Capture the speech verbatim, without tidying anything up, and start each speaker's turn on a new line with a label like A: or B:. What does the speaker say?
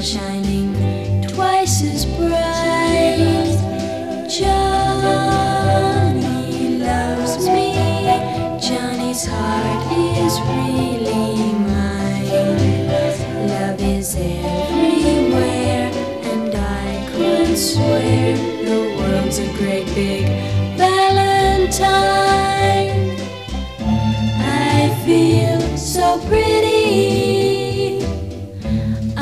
A: shining twice as bright. Johnny loves me, Johnny's heart is really mine. Love is everywhere, and I could swear the world's a great big